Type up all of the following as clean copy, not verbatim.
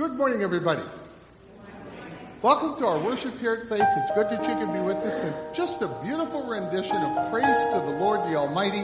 Good morning, everybody. Welcome to our worship here at Faith. It's good that you can be with us. And just a beautiful rendition of praise to the Lord, the Almighty.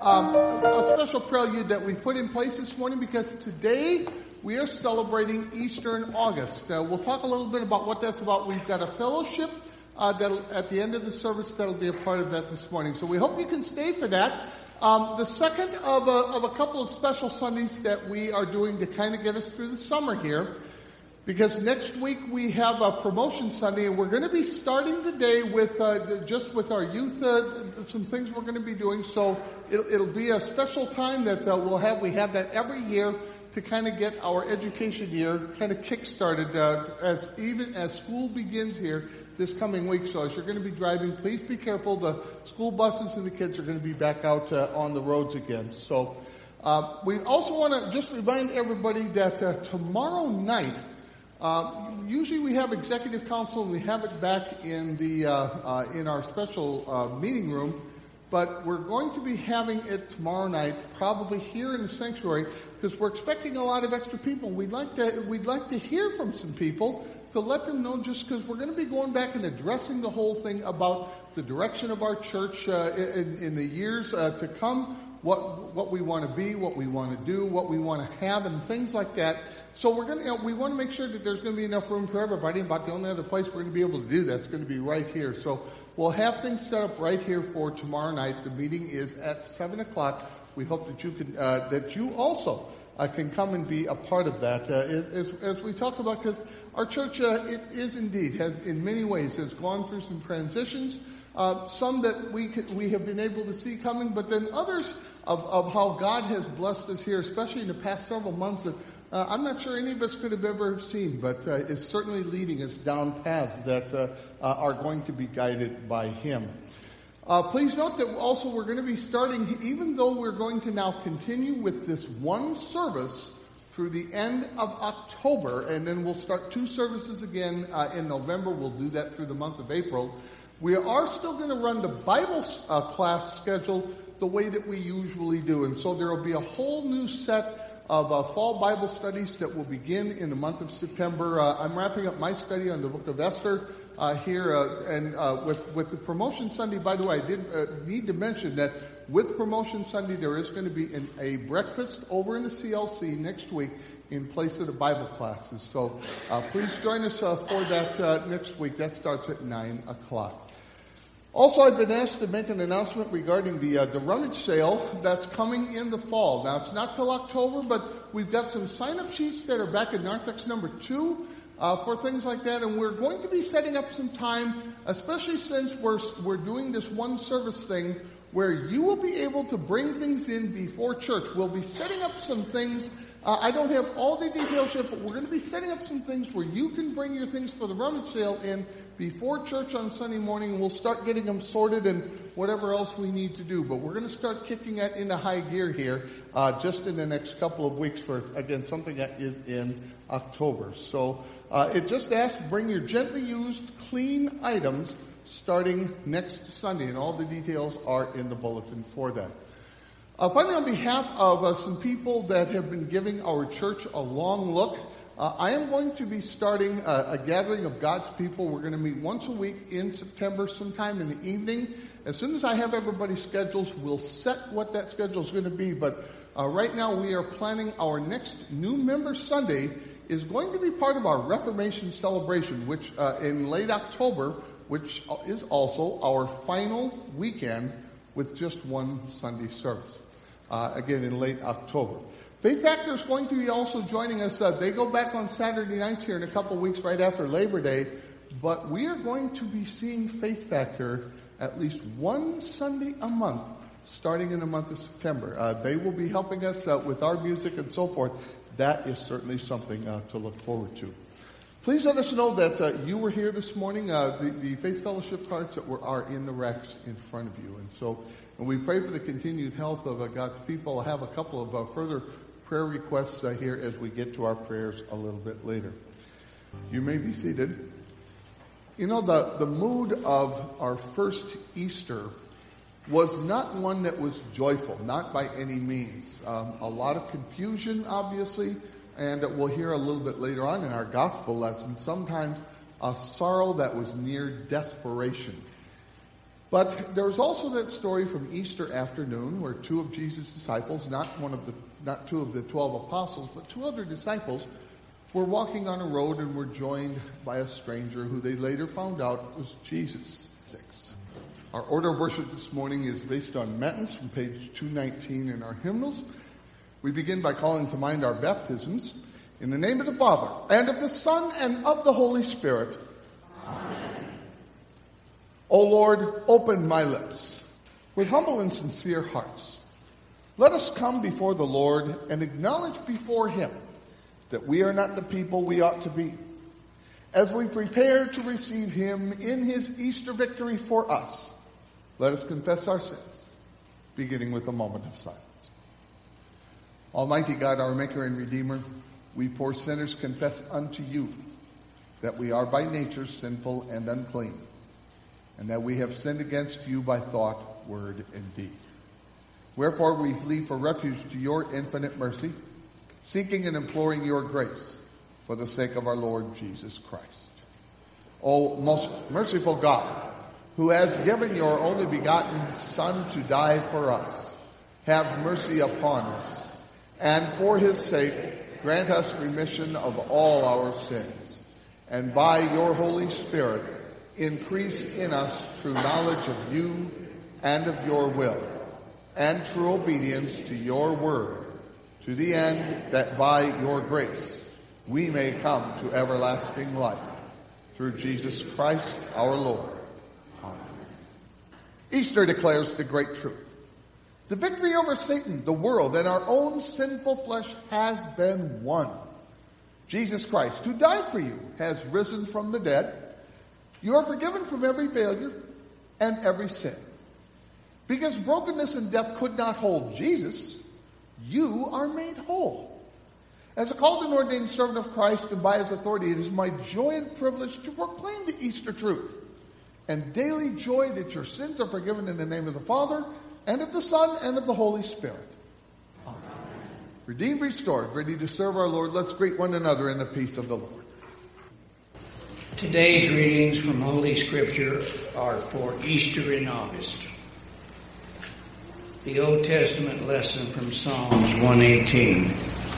A special prelude that we put in place this morning because today we are celebrating Easter in August. We'll talk a little bit about what that's about. We've got a fellowship that'll at the end of the service that'll be a part of that this morning. So we hope you can stay for that. The second of a couple of special Sundays that we are doing to kind of get us through the summer here. Because next week we have a promotion Sunday, and we're going to be starting the day with just with our youth, some things we're going to be doing. So it'll be a special time that we'll have. We have that every year to kind of get our education year kind of kick-started even as school begins here this coming week. So as you're going to be driving, please be careful. The school buses and the kids are going to be back out on the roads again. So we also want to just remind everybody that tomorrow night, usually we have executive council and we have it back in the in our special meeting room, but we're going to be having it tomorrow night, probably here in the sanctuary, because we're expecting a lot of extra people. We'd like to hear from some people to let them know, just because we're going to be going back and addressing the whole thing about the direction of our church in the years to come, what we want to be, what we want to do, what we want to have, and things like that. So we want to make sure that there's going to be enough room for everybody. About the only other place we're going to be able to do that's going to be right here. So we'll have things set up right here for tomorrow night. The meeting is at 7:00. We hope that you can, that you also can come and be a part of that. As we talk about, because our church, it is indeed, in many ways, has gone through some transitions. Some that we have been able to see coming, but then others of how God has blessed us here, especially in the past several months that I'm not sure any of us could have ever seen, but is certainly leading us down paths that are going to be guided by Him. Please note that also we're going to be starting, even though we're going to now continue with this one service through the end of October, and then we'll start 2 services again in November. We'll do that through the month of April. We are still going to run the Bible class schedule the way that we usually do, and so there will be a whole new set of fall Bible studies that will begin in the month of September. I'm wrapping up my study on the book of Esther here, and with the Promotion Sunday, by the way, I did need to mention that with Promotion Sunday, there is going to be a breakfast over in the CLC next week in place of the Bible classes. So please join us for that next week. That starts at 9:00. Also, I've been asked to make an announcement regarding the rummage sale that's coming in the fall. Now, it's not till October, but we've got some sign-up sheets that are back in narthex number 2 for things like that, and we're going to be setting up some time, especially since we're doing this one service thing where you will be able to bring things in before church. We'll be setting up some things. I don't have all the details yet, but we're going to be setting up some things where you can bring your things for the rummage sale in before church on Sunday morning. We'll start getting them sorted and whatever else we need to do. But we're going to start kicking that into high gear here just in the next couple of weeks for, again, something that is in October. So it just asks, bring your gently used, clean items starting next Sunday. And all the details are in the bulletin for that. Finally, on behalf of some people that have been giving our church a long look, I am going to be starting a gathering of God's people. We're going to meet once a week in September, sometime in the evening. As soon as I have everybody's schedules, we'll set what that schedule is going to be. But right now we are planning our next New Member Sunday is going to be part of our Reformation celebration, which in late October, which is also our final weekend with just one Sunday service. Again, in late October. Faith Factor is going to be also joining us. They go back on Saturday nights here in a couple of weeks right after Labor Day. But we are going to be seeing Faith Factor at least one Sunday a month starting in the month of September. They will be helping us with our music and so forth. That is certainly something to look forward to. Please let us know that you were here this morning. The Faith Fellowship cards that are in the racks in front of you. And we pray for the continued health of God's people. I'll have a couple of further prayer requests here as we get to our prayers a little bit later. You may be seated. You know, the mood of our first Easter was not one that was joyful, not by any means. A lot of confusion, obviously. and we'll hear a little bit later on in our gospel lesson, sometimes a sorrow that was near desperation. But there's also that story from Easter afternoon where two of Jesus' disciples, not two of the 12 apostles, but two other disciples, were walking on a road and were joined by a stranger who they later found out was Jesus. Our order of worship this morning is based on Matins from page 219 in our hymnals. We begin by calling to mind our baptisms. In the name of the Father, and of the Son, and of the Holy Spirit. Amen. O Lord, open my lips. With humble and sincere hearts, let us come before the Lord and acknowledge before him that we are not the people we ought to be. As we prepare to receive him in his Easter victory for us, let us confess our sins, beginning with a moment of silence. Almighty God, our Maker and Redeemer, we poor sinners confess unto you that we are by nature sinful and unclean, and that we have sinned against you by thought, word, and deed. Wherefore we flee for refuge to your infinite mercy, seeking and imploring your grace for the sake of our Lord Jesus Christ. O most merciful God, who has given your only begotten Son to die for us, have mercy upon us, and for his sake grant us remission of all our sins, and by your Holy Spirit increase in us true knowledge of you and of your will, and true obedience to your word, to the end that by your grace we may come to everlasting life. Through Jesus Christ our Lord. Amen. Easter declares the great truth. The victory over Satan, the world, and our own sinful flesh has been won. Jesus Christ, who died for you, has risen from the dead. You are forgiven from every failure and every sin. Because brokenness and death could not hold Jesus, you are made whole. As a called and ordained servant of Christ and by his authority, it is my joy and privilege to proclaim the Easter truth and daily joy that your sins are forgiven in the name of the Father, and of the Son, and of the Holy Spirit. Amen. Redeemed, restored, ready to serve our Lord, let's greet one another in the peace of the Lord. Today's readings from Holy Scripture are for Easter in August. The Old Testament lesson from Psalms 118.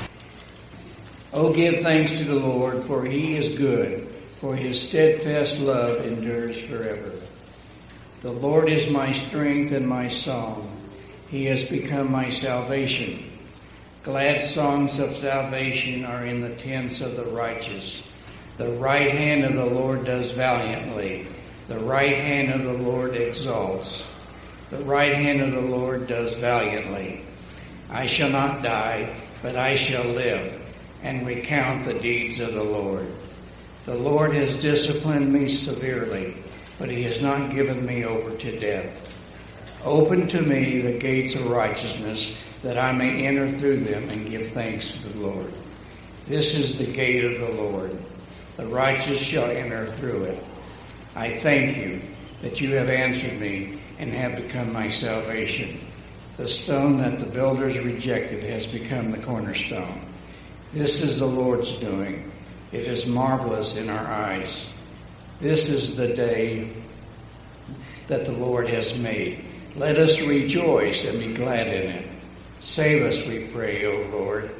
Oh, give thanks to the Lord, for he is good, for his steadfast love endures forever. The Lord is my strength and my song. He has become my salvation. Glad songs of salvation are in the tents of the righteous. The right hand of the Lord does valiantly. The right hand of the Lord exalts. The right hand of the Lord does valiantly. I shall not die, but I shall live, and recount the deeds of the Lord. The Lord has disciplined me severely, but he has not given me over to death. Open to me the gates of righteousness, that I may enter through them and give thanks to the Lord. This is the gate of the Lord. The righteous shall enter through it. I thank you that you have answered me and have become my salvation. The stone that the builders rejected has become the cornerstone. This is the Lord's doing. It is marvelous in our eyes. This is the day that the Lord has made. Let us rejoice and be glad in it. Save us, we pray, O Lord.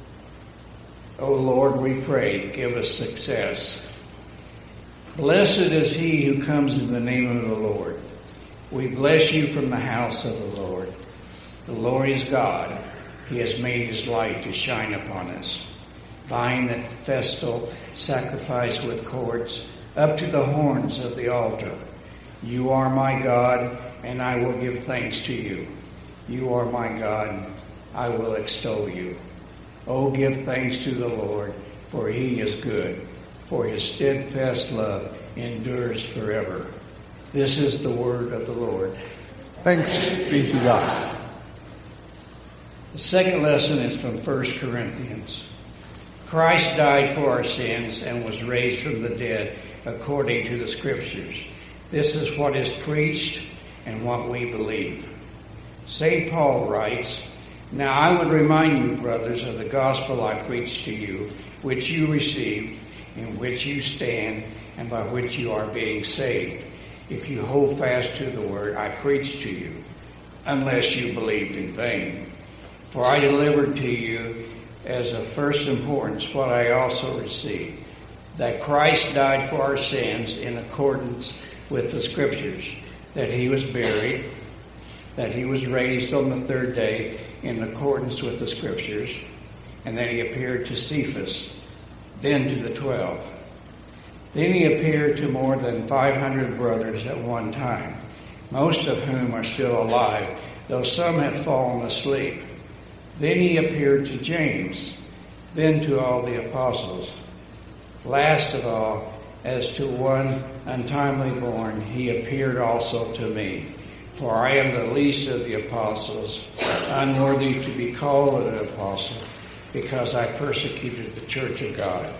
O Lord, we pray, give us success. Blessed is he who comes in the name of the Lord. We bless you from the house of the Lord. The Lord is God. He has made his light to shine upon us. Bind the festal sacrifice with cords up to the horns of the altar. You are my God, and I will give thanks to you. You are my God, I will extol you. Oh, give thanks to the Lord, for he is good, for his steadfast love endures forever. This is the word of the Lord. Thanks be to God. The second lesson is from 1 Corinthians. Christ died for our sins and was raised from the dead according to the Scriptures. This is what is preached and what we believe. St. Paul writes, Now I would remind you, brothers, of the gospel I preached to you, which you received, in which you stand, and by which you are being saved, if you hold fast to the word I preached to you, unless you believed in vain. For I delivered to you as of first importance what I also received, that Christ died for our sins in accordance with the Scriptures, that he was buried, that he was raised on the third day in accordance with the Scriptures, and that he appeared to Cephas, then to the 12. Then he appeared to more than 500 brothers at one time, most of whom are still alive, though some have fallen asleep. Then he appeared to James, then to all the apostles. Last of all, as to one untimely born, he appeared also to me. For I am the least of the apostles, unworthy to be called an apostle, because I persecuted the church of God.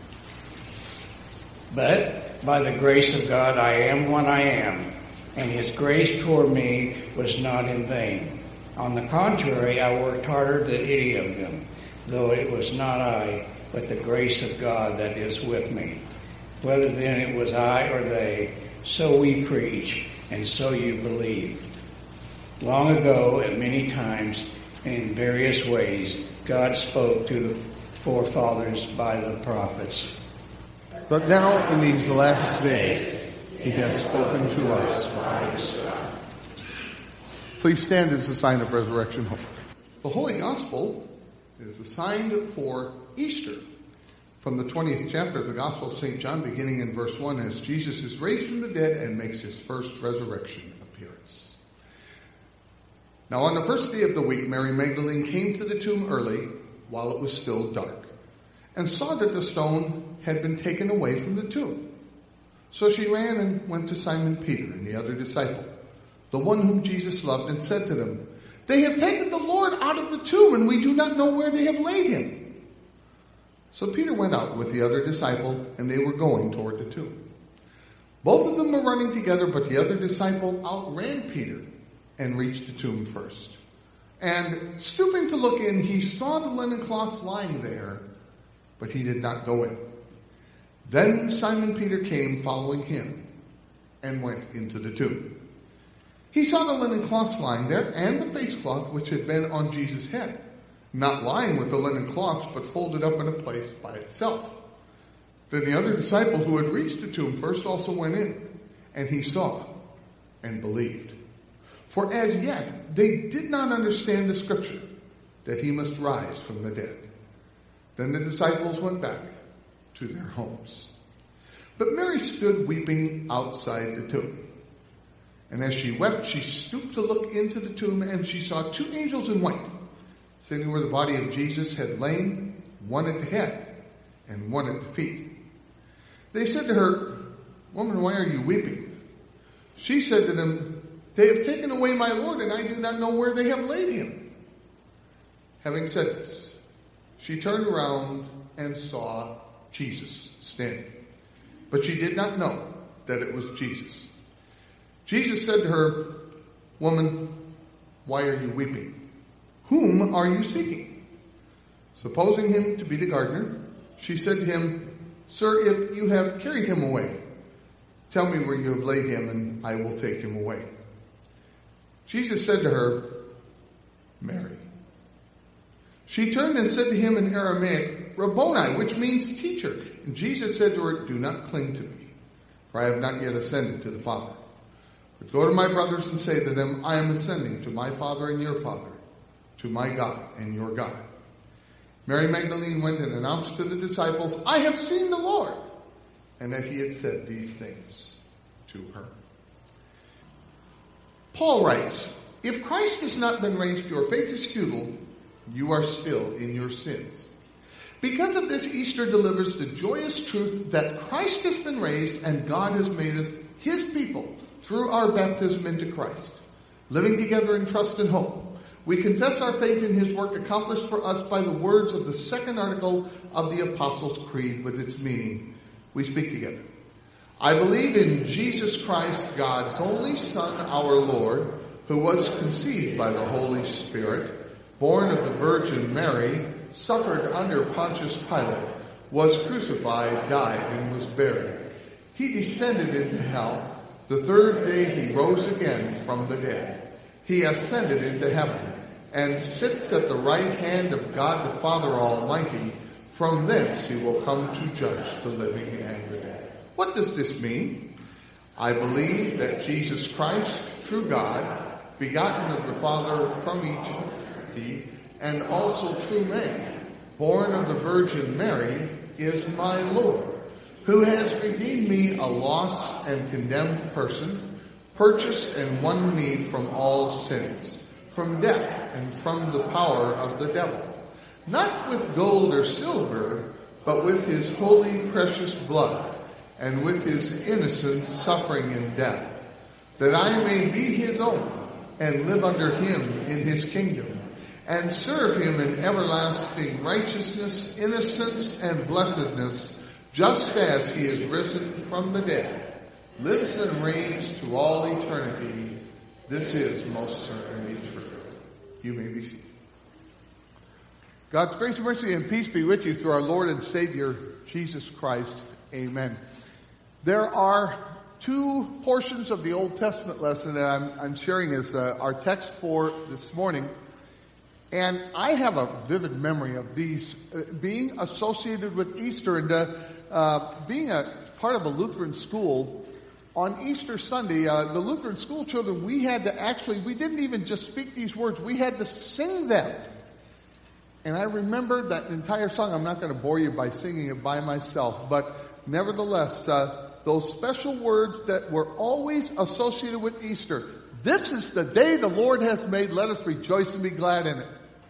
But by the grace of God I am what I am, and his grace toward me was not in vain. On the contrary, I worked harder than any of them, though it was not I, but the grace of God that is with me. Whether then it was I or they, so we preach, and so you believed. Long ago, at many times, and in various ways, God spoke to the forefathers by the prophets. But now, in these last days, he has spoken to us by his Son. Please stand as a sign of resurrection hope. The Holy Gospel is assigned for Easter. From the 20th chapter of the Gospel of St. John, beginning in verse 1, as Jesus is raised from the dead and makes his first resurrection appearance. Now on the first day of the week, Mary Magdalene came to the tomb early, while it was still dark, and saw that the stone had been taken away from the tomb. So she ran and went to Simon Peter and the other disciple, the one whom Jesus loved, and said to them, "They have taken the Lord out of the tomb, and we do not know where they have laid him." So Peter went out with the other disciple, and they were going toward the tomb. Both of them were running together, but the other disciple outran Peter and reached the tomb first. And stooping to look in, he saw the linen cloths lying there, but he did not go in. Then Simon Peter came following him and went into the tomb. He saw the linen cloths lying there and the face cloth which had been on Jesus' head, not lying with the linen cloths, but folded up in a place by itself. Then the other disciple who had reached the tomb first also went in, and he saw and believed. For as yet they did not understand the scripture, that he must rise from the dead. Then the disciples went back to their homes. But Mary stood weeping outside the tomb. And as she wept, she stooped to look into the tomb, and she saw two angels in white, sitting where the body of Jesus had lain, one at the head and one at the feet. They said to her, "Woman, why are you weeping?" She said to them, "They have taken away my Lord, and I do not know where they have laid him." Having said this, she turned around and saw Jesus standing. But she did not know that it was Jesus. Jesus said to her, "Woman, why are you weeping? Whom are you seeking?" Supposing him to be the gardener, she said to him, "Sir, if you have carried him away, tell me where you have laid him, and I will take him away." Jesus said to her, "Mary." She turned and said to him in Aramaic, "Rabboni," which means teacher. And Jesus said to her, "Do not cling to me, for I have not yet ascended to the Father. But go to my brothers and say to them, I am ascending to my Father and your Father, to my God and your God." Mary Magdalene went and announced to the disciples, "I have seen the Lord," and that he had said these things to her. Paul writes, "If Christ has not been raised, your faith is futile. You are still in your sins." Because of this, Easter delivers the joyous truth that Christ has been raised and God has made us his people through our baptism into Christ. Living together in trust and hope, we confess our faith in his work accomplished for us by the words of the second article of the Apostles' Creed with its meaning. We speak together. "I believe in Jesus Christ, God's only Son, our Lord, who was conceived by the Holy Spirit, born of the Virgin Mary, suffered under Pontius Pilate, was crucified, died, and was buried. He descended into hell. The third day he rose again from the dead. He ascended into heaven and sits at the right hand of God the Father Almighty. From thence he will come to judge the living and the dead. What does this mean? I believe that Jesus Christ, true God, begotten of the Father from eternity, and also true man, born of the Virgin Mary, is my Lord, who has redeemed me, a lost and condemned person, purchased and won me from all sins, from death and from the power of the devil, not with gold or silver, but with his holy precious blood, and with his innocent suffering in death, that I may be his own, and live under him in his kingdom, and serve him in everlasting righteousness, innocence, and blessedness, just as he is risen from the dead, lives and reigns to all eternity. This is most certainly true. You may be seated. God's grace and mercy and peace be with you through our Lord and Savior, Jesus Christ. Amen. There are two portions of the Old Testament lesson that I'm sharing as our text for this morning. And I have a vivid memory of these being associated with Easter and being a part of a Lutheran school. On Easter Sunday, the Lutheran school children, we didn't even just speak these words, we had to sing them. And I remember that entire song. I'm not going to bore you by singing it by myself, but nevertheless, those special words that were always associated with Easter. This is the day the Lord has made. Let us rejoice and be glad in it.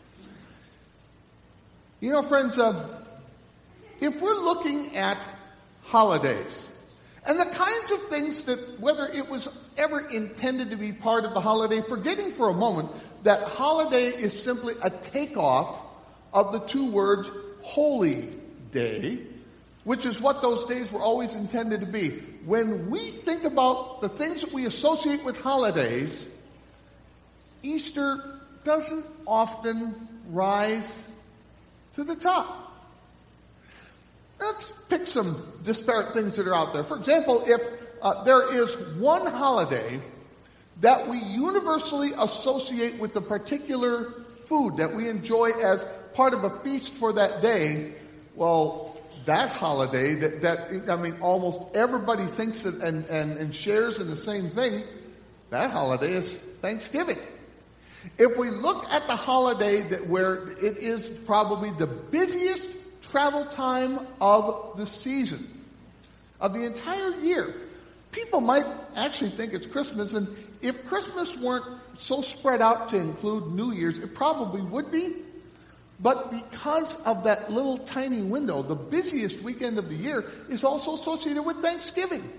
You know, friends, if we're looking at holidays and the kinds of things that, whether it was ever intended to be part of the holiday, forgetting for a moment that holiday is simply a takeoff of the two words holy day, which is what those days were always intended to be. When we think about the things that we associate with holidays, Easter doesn't often rise to the top. Let's pick some disparate things that are out there. For example, if there is one holiday that we universally associate with a particular food that we enjoy as part of a feast for that day, well, that holiday that almost everybody thinks it and shares in the same thing, that holiday is Thanksgiving. If we look at the holiday where it is probably the busiest travel time of the season, of the entire year, people might actually think it's Christmas, and if Christmas weren't so spread out to include New Year's, it probably would be. But because of that little tiny window, the busiest weekend of the year is also associated with Thanksgiving.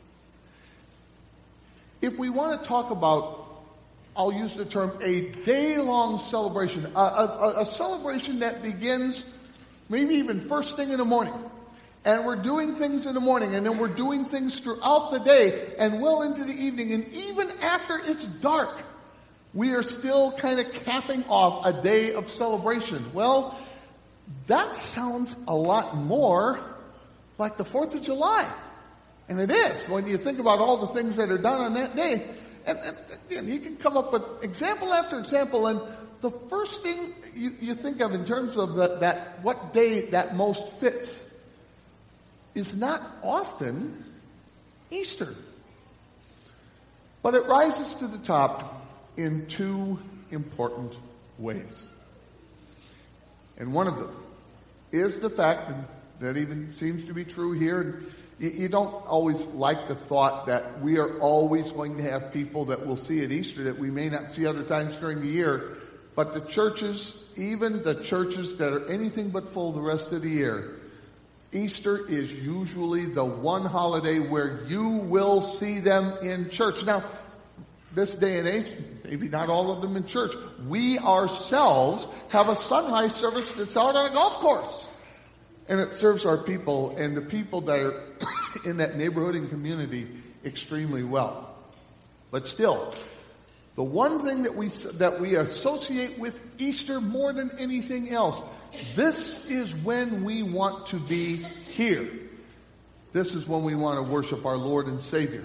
If we want to talk about, I'll use the term, a day-long celebration, a celebration that begins maybe even first thing in the morning. And we're doing things in the morning, and then we're doing things throughout the day and well into the evening. And even after it's dark, we are still kind of capping off a day of celebration. Well, that sounds a lot more like the 4th of July. And it is, when you think about all the things that are done on that day. And again, you can come up with example after example, and the first thing you think of in terms of that what day that most fits is not often Easter. But it rises to the top in two important ways. And one of them is the fact, and that even seems to be true here, and you don't always like the thought that we are always going to have people that we'll see at Easter that we may not see other times during the year, but the churches, even the churches that are anything but full the rest of the year, Easter is usually the one holiday where you will see them in church. Now, this day and age, maybe not all of them in church. We ourselves have a sunrise service that's out on a golf course. And it serves our people and the people that are in that neighborhood and community extremely well. But still, The one thing that we associate with Easter more than anything else, this is when we want to be here. This is when we want to worship our Lord and Savior.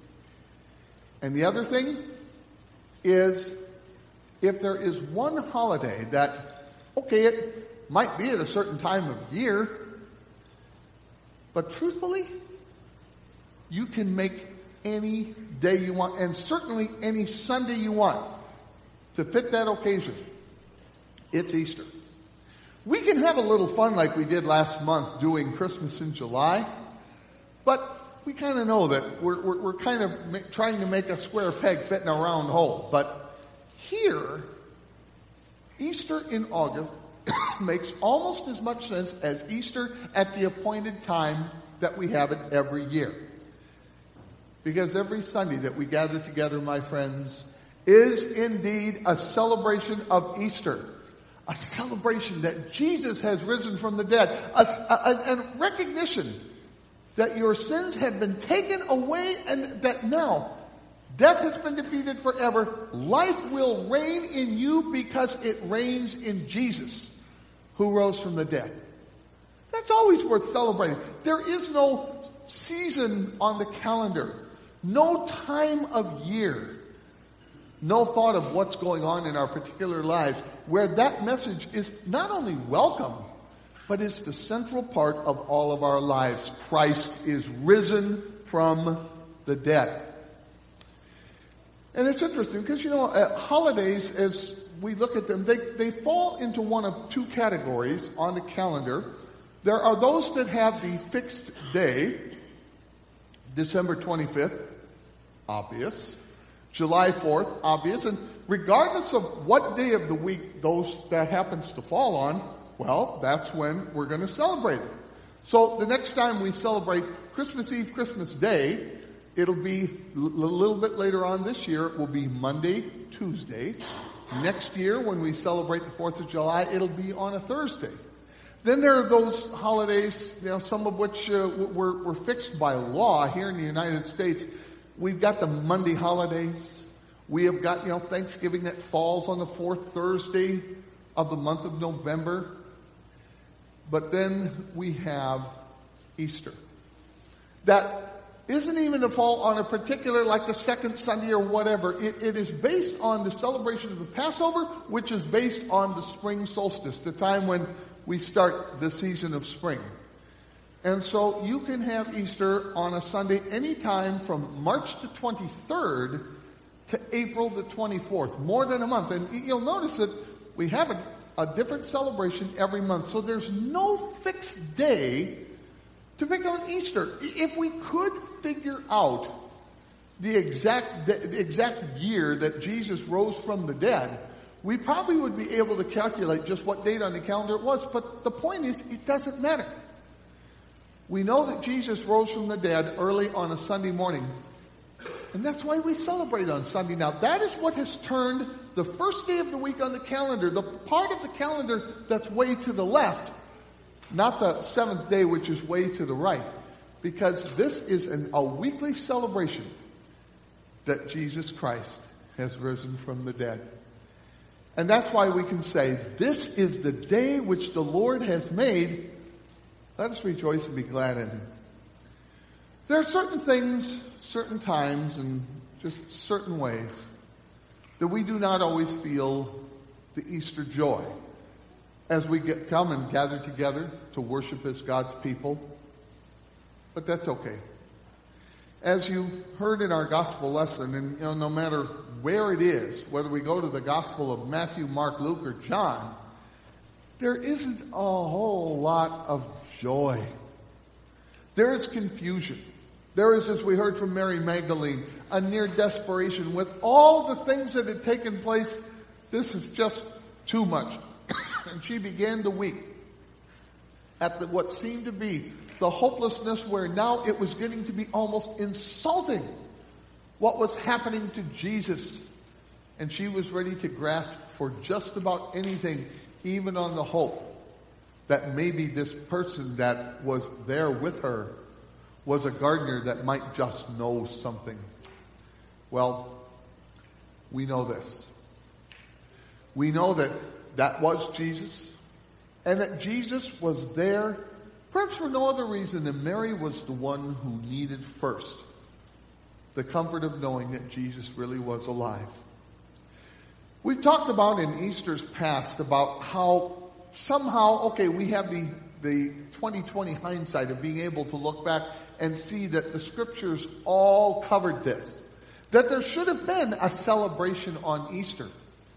And the other thing is, if there is one holiday that, okay, it might be at a certain time of year, but truthfully, you can make any day you want, and certainly any Sunday you want to fit that occasion. It's Easter. We can have a little fun like we did last month doing Christmas in July, but we kind of know that we're kind of trying to make a square peg fit in a round hole. But here, Easter in August makes almost as much sense as Easter at the appointed time that we have it every year. Because every Sunday that we gather together, my friends, is indeed a celebration of Easter. A celebration that Jesus has risen from the dead. A recognition that your sins have been taken away and that now death has been defeated forever. Life will reign in you because it reigns in Jesus, who rose from the dead. That's always worth celebrating. There is no season on the calendar. No time of year, no thought of what's going on in our particular lives, where that message is not only welcome, but is the central part of all of our lives. Christ is risen from the dead. And it's interesting because, holidays, as we look at them, they fall into one of two categories on the calendar. There are those that have the fixed day, December 25th, obvious. July 4th, obvious. And regardless of what day of the week that happens to fall on, well, that's when we're going to celebrate it. So the next time we celebrate Christmas Eve, Christmas Day, it'll be a little bit later on this year. It will be Monday, Tuesday. Next year, when we celebrate the 4th of July, it'll be on a Thursday. Then there are those holidays, some of which were fixed by law here in the United States. We've got the Monday holidays. We have got, Thanksgiving that falls on the 4th Thursday of the month of November. But then we have Easter. That isn't even to fall on a particular, like the second Sunday or whatever. It is based on the celebration of the Passover, which is based on the spring solstice, the time when we start the season of spring. And so you can have Easter on a Sunday anytime from March the 23rd to April the 24th, more than a month. And you'll notice that we have a different celebration every month. So there's no fixed day to pick on Easter. If we could figure out the exact year that Jesus rose from the dead, we probably would be able to calculate just what date on the calendar it was. But the point is, it doesn't matter. We know that Jesus rose from the dead early on a Sunday morning. And that's why we celebrate on Sunday now. That is what has turned the first day of the week on the calendar, the part of the calendar that's way to the left, not the seventh day, which is way to the right. Because this is a weekly celebration that Jesus Christ has risen from the dead. And that's why we can say, this is the day which the Lord has made. Let us rejoice and be glad in Him. There are certain things, certain times, and just certain ways that we do not always feel the Easter joy as we come and gather together to worship as God's people. But that's okay. As you've heard in our gospel lesson, and no matter where it is, whether we go to the gospel of Matthew, Mark, Luke, or John, there isn't a whole lot of joy. There is confusion. There is, as we heard from Mary Magdalene, a near desperation with all the things that had taken place. This is just too much. And she began to weep at what seemed to be the hopelessness where now it was getting to be almost insulting what was happening to Jesus. And she was ready to grasp for just about anything, even on the hope that maybe this person that was there with her was a gardener that might just know something. Well, we know this. We know that that was Jesus, and that Jesus was there, perhaps for no other reason than Mary was the one who needed first the comfort of knowing that Jesus really was alive. We've talked about in Easter's past about how somehow, we have the 2020 hindsight of being able to look back and see that the scriptures all covered this. That there should have been a celebration on Easter.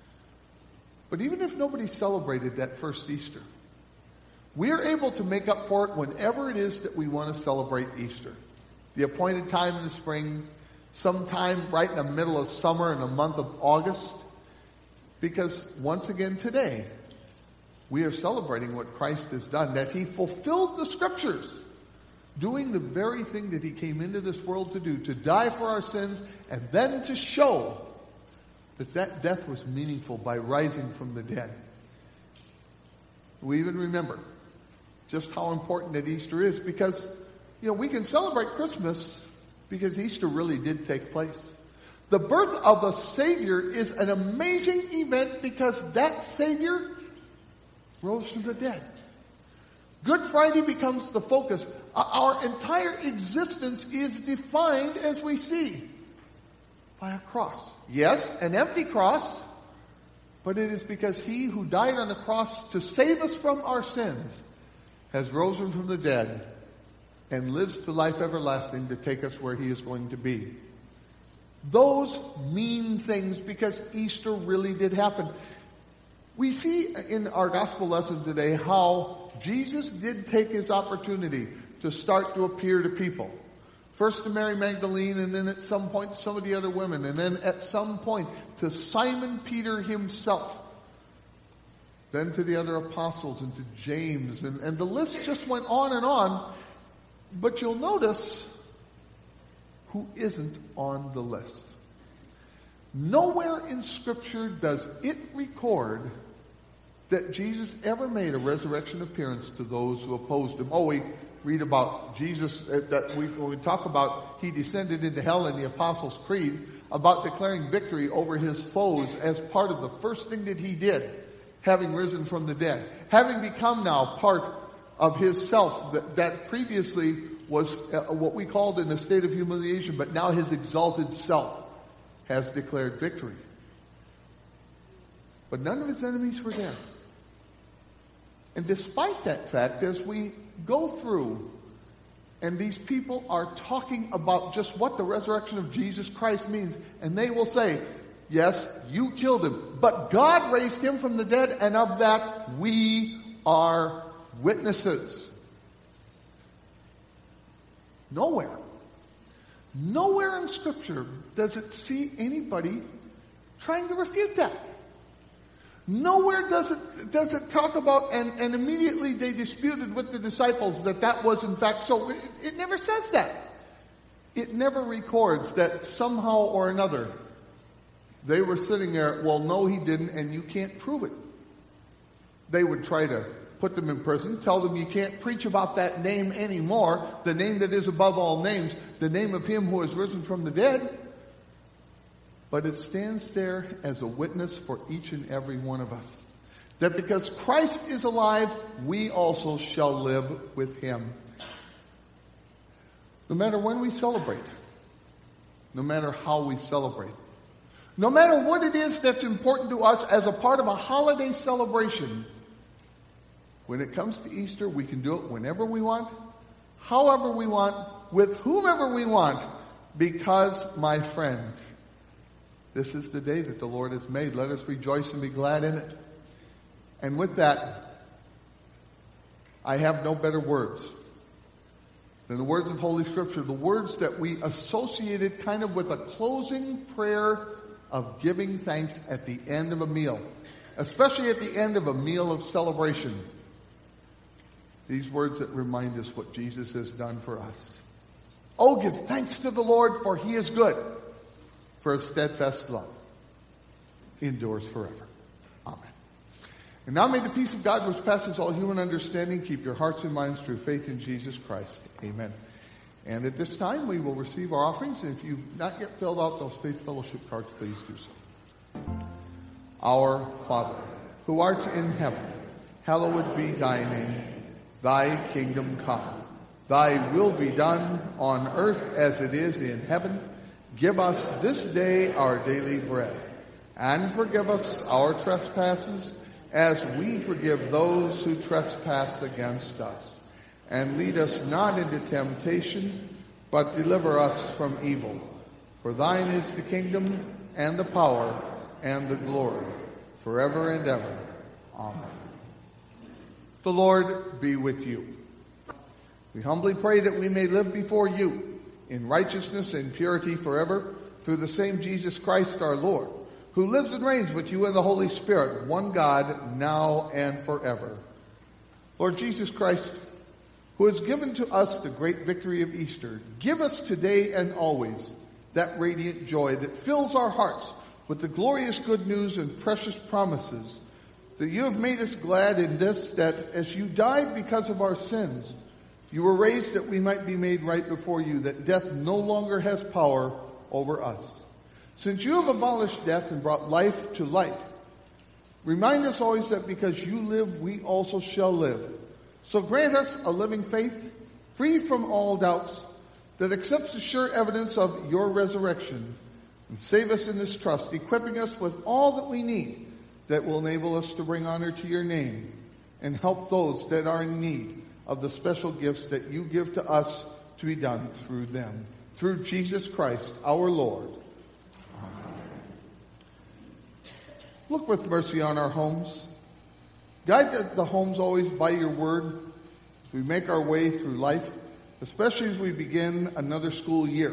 But even if nobody celebrated that first Easter, we're able to make up for it whenever it is that we want to celebrate Easter. The appointed time in the spring, sometime right in the middle of summer in the month of August. Because once again today, we are celebrating what Christ has done, that he fulfilled the scriptures, doing the very thing that he came into this world to do, to die for our sins, and then to show that death was meaningful by rising from the dead. We even remember just how important that Easter is, because, we can celebrate Christmas because Easter really did take place. The birth of the Savior is an amazing event because that Savior rose from the dead. Good Friday becomes the focus. Our entire existence is defined, as we see, by a cross. Yes, an empty cross, but it is because he who died on the cross to save us from our sins has risen from the dead and lives to life everlasting to take us where he is going to be. Those mean things because Easter really did happen. We see in our gospel lesson today how Jesus did take his opportunity to start to appear to people. First to Mary Magdalene, and then at some point to some of the other women, and then at some point to Simon Peter himself. Then to the other apostles and to James, and the list just went on and on. But you'll notice who isn't on the list. Nowhere in Scripture does it record that Jesus ever made a resurrection appearance to those who opposed him. We read about Jesus, when we talk about he descended into hell in the Apostles' Creed, about declaring victory over his foes as part of the first thing that he did, having risen from the dead. Having become now part of his self that previously was what we called in a state of humiliation, but now his exalted self has declared victory. But none of his enemies were there. And despite that fact, as we go through, and these people are talking about just what the resurrection of Jesus Christ means, and they will say, yes, you killed him, but God raised him from the dead, and of that we are witnesses. Nowhere in Scripture does it see anybody trying to refute that. Nowhere does it talk about, and immediately they disputed with the disciples that was in fact so. It never says that. It never records that somehow or another they were sitting there, well, no, he didn't, and you can't prove it. They would try to put them in prison, tell them you can't preach about that name anymore, the name that is above all names, the name of him who has risen from the dead. But it stands there as a witness for each and every one of us, that because Christ is alive, we also shall live with him. No matter when we celebrate, no matter how we celebrate, no matter what it is that's important to us as a part of a holiday celebration, when it comes to Easter, we can do it whenever we want, however we want, with whomever we want, because, my friends, this is the day that the Lord has made. Let us rejoice and be glad in it. And with that, I have no better words than the words of Holy Scripture, the words that we associated kind of with a closing prayer of giving thanks at the end of a meal, especially at the end of a meal of celebration. These words that remind us what Jesus has done for us. Oh, give thanks to the Lord, for he is good, for his steadfast love endures forever. Amen. And now may the peace of God, which passes all human understanding, keep your hearts and minds through faith in Jesus Christ. Amen. And at this time, we will receive our offerings. And if you've not yet filled out those faith fellowship cards, please do so. Our Father, who art in heaven, hallowed be thy name. Thy kingdom come. Thy will be done on earth as it is in heaven. Give us this day our daily bread, and forgive us our trespasses as we forgive those who trespass against us. And lead us not into temptation, but deliver us from evil. For thine is the kingdom and the power and the glory forever and ever. Amen. The Lord be with you. We humbly pray that we may live before you in righteousness and purity forever, through the same Jesus Christ our Lord, who lives and reigns with you in the Holy Spirit, one God, now and forever. Lord Jesus Christ, who has given to us the great victory of Easter, give us today and always that radiant joy that fills our hearts with the glorious good news and precious promises, that you have made us glad in this, that as you died because of our sins, you were raised that we might be made right before you, that death no longer has power over us. Since you have abolished death and brought life to light, remind us always that because you live, we also shall live. So grant us a living faith, free from all doubts, that accepts the sure evidence of your resurrection, and save us in this trust, equipping us with all that we need that will enable us to bring honor to your name and help those that are in need of the special gifts that you give to us to be done through them. Through Jesus Christ, our Lord. Amen. Look with mercy on our homes. Guide the homes always by your word as we make our way through life, especially as we begin another school year.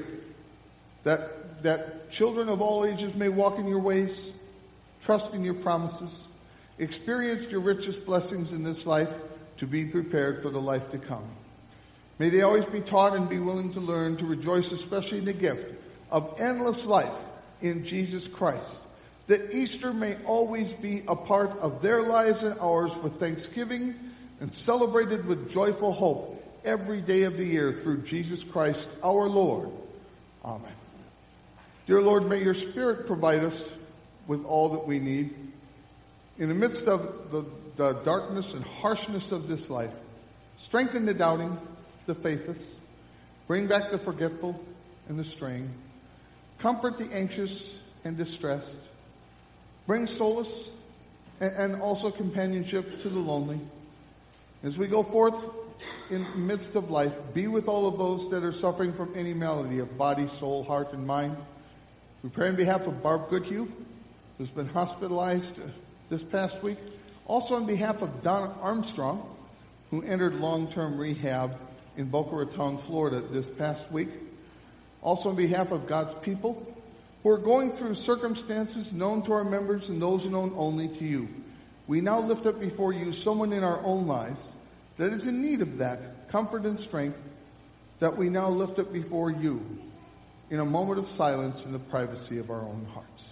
That children of all ages may walk in your ways, trust in your promises, experience your richest blessings in this life, to be prepared for the life to come. May they always be taught and be willing to learn, to rejoice especially in the gift of endless life in Jesus Christ. That Easter may always be a part of their lives and ours with thanksgiving and celebrated with joyful hope every day of the year through Jesus Christ our Lord. Amen. Dear Lord, may your Spirit provide us with all that we need. In the midst of the darkness and harshness of this life, strengthen the doubting, the faithless, bring back the forgetful and the straying, comfort the anxious and distressed, bring solace and also companionship to the lonely. As we go forth in the midst of life, be with all of those that are suffering from any malady of body, soul, heart, and mind. We pray on behalf of Barb Goodhue, who's been hospitalized this past week. Also on behalf of Donna Armstrong, who entered long-term rehab in Boca Raton, Florida this past week. Also on behalf of God's people who are going through circumstances known to our members and those known only to you. We now lift up before you someone in our own lives that is in need of that comfort and strength that we now lift up before you in a moment of silence in the privacy of our own hearts.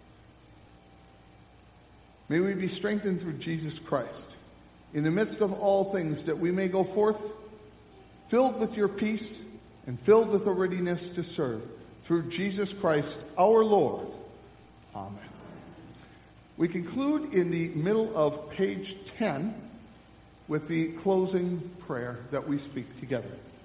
May we be strengthened through Jesus Christ in the midst of all things, that we may go forth filled with your peace and filled with a readiness to serve. Through Jesus Christ our Lord. Amen. We conclude in the middle of page 10 with the closing prayer that we speak together.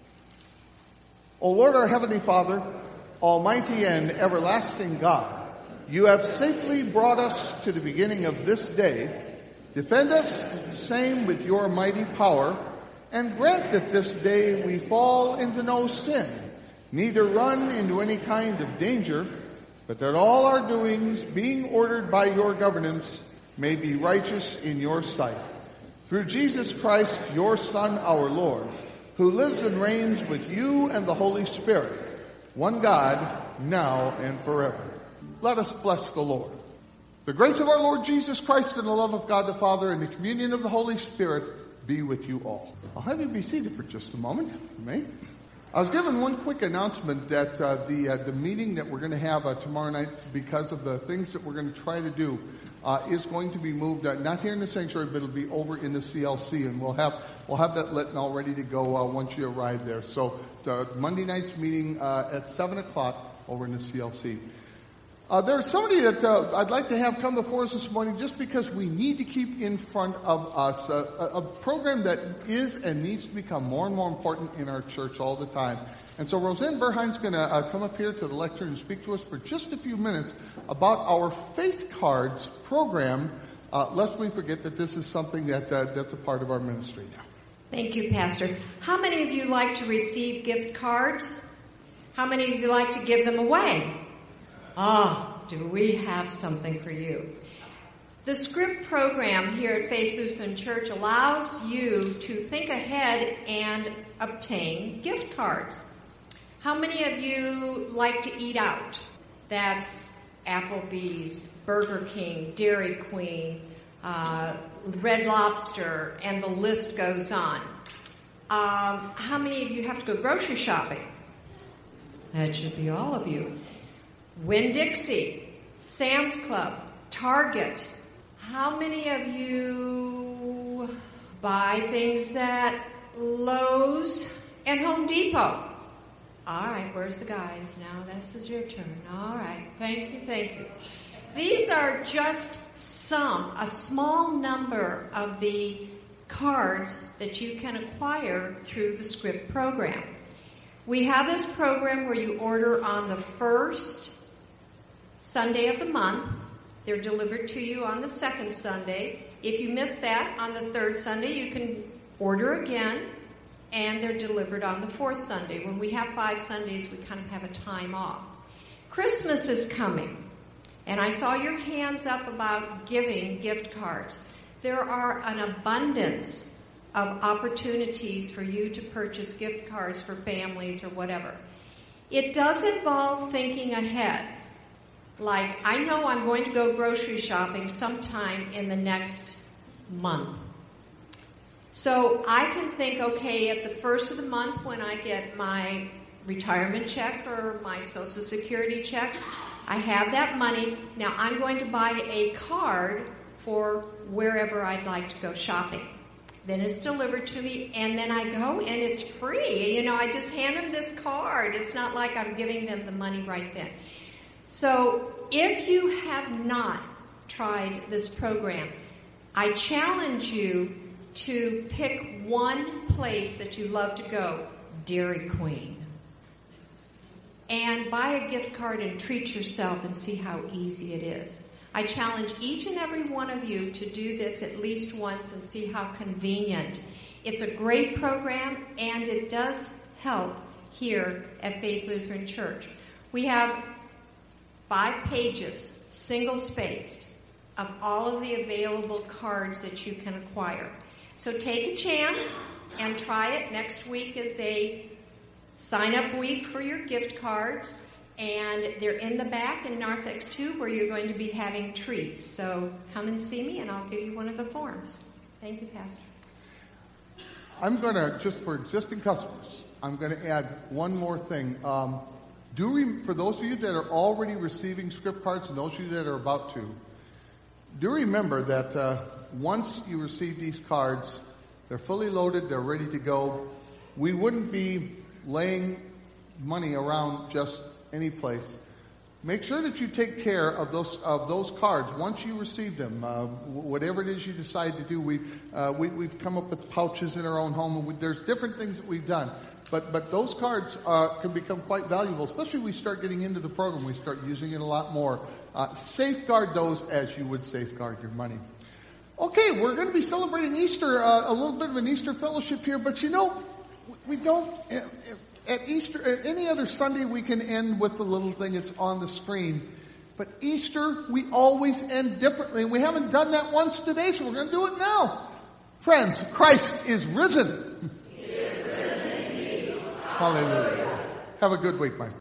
O Lord, our Heavenly Father, Almighty and everlasting God, you have safely brought us to the beginning of this day. Defend us the same with your mighty power, and grant that this day we fall into no sin, neither run into any kind of danger, but that all our doings, being ordered by your governance, may be righteous in your sight. Through Jesus Christ, your Son, our Lord, who lives and reigns with you and the Holy Spirit, one God, now and forever. Let us bless the Lord. The grace of our Lord Jesus Christ and the love of God the Father and the communion of the Holy Spirit be with you all. I'll have you be seated for just a moment, if you may. I was given one quick announcement that the meeting that we're going to have tomorrow night, because of the things that we're going to try to do, is going to be moved, not here in the sanctuary, but it'll be over in the CLC, and we'll have that lit and all ready to go once you arrive there. So Monday night's meeting at 7 o'clock over in the CLC. There's somebody that I'd like to have come before us this morning just because we need to keep in front of us a program that is and needs to become more and more important in our church all the time. And so Roseanne Berhein's going to come up here to the lectern and speak to us for just a few minutes about our Faith Cards program, lest we forget that this is something that's a part of our ministry now. Thank you, Pastor. How many of you like to receive gift cards? How many of you like to give them away? Do we have something for you? The Script program here at Faith Lutheran Church allows you to think ahead and obtain gift cards. How many of you like to eat out? That's Applebee's, Burger King, Dairy Queen, Red Lobster, and the list goes on. How many of you have to go grocery shopping? That should be all of you. Winn-Dixie, Sam's Club, Target. How many of you buy things at Lowe's and Home Depot? All right, where's the guys? Now this is your turn. All right, thank you. These are just a small number of the cards that you can acquire through the Script program. We have this program where you order on the first Sunday of the month. They're delivered to you on the second Sunday. If you miss that, on the third Sunday, you can order again, and they're delivered on the fourth Sunday. When we have 5 Sundays, we kind of have a time off. Christmas is coming, and I saw your hands up about giving gift cards. There are an abundance of opportunities for you to purchase gift cards for families or whatever. It does involve thinking ahead. Like, I know I'm going to go grocery shopping sometime in the next month. So I can think, okay, at the first of the month when I get my retirement check or my Social Security check, I have that money. Now I'm going to buy a card for wherever I'd like to go shopping. Then it's delivered to me, and then I go, and it's free. I just hand them this card. It's not like I'm giving them the money right then. So if you have not tried this program, I challenge you to pick one place that you love to go, Dairy Queen, and buy a gift card and treat yourself and see how easy it is. I challenge each and every one of you to do this at least once and see how convenient. It's a great program, and it does help here at Faith Lutheran Church. We have 5 pages, single-spaced, of all of the available cards that you can acquire. So take a chance and try it. Next week is a sign-up week for your gift cards. And they're in the back in Narthex 2 where you're going to be having treats. So come and see me, and I'll give you one of the forms. Thank you, Pastor. I'm going to, just for existing customers, I'm going to add one more thing. For those of you that are already receiving Script cards and those of you that are about to, do remember that once you receive these cards, they're fully loaded, they're ready to go. We wouldn't be laying money around just any place. Make sure that you take care of those cards once you receive them. Whatever it is you decide to do, we've come up with pouches in our own home, and there's different things that we've done. But those cards can become quite valuable, especially when we start getting into the program. We start using it a lot more. Safeguard those as you would safeguard your money. Okay, we're going to be celebrating Easter, a little bit of an Easter fellowship here, but we don't. At Easter, any other Sunday, we can end with the little thing that's on the screen. But Easter, we always end differently. And we haven't done that once today, so we're going to do it now. Friends, Christ is risen. He is risen indeed. Hallelujah. Have a good week, my friend.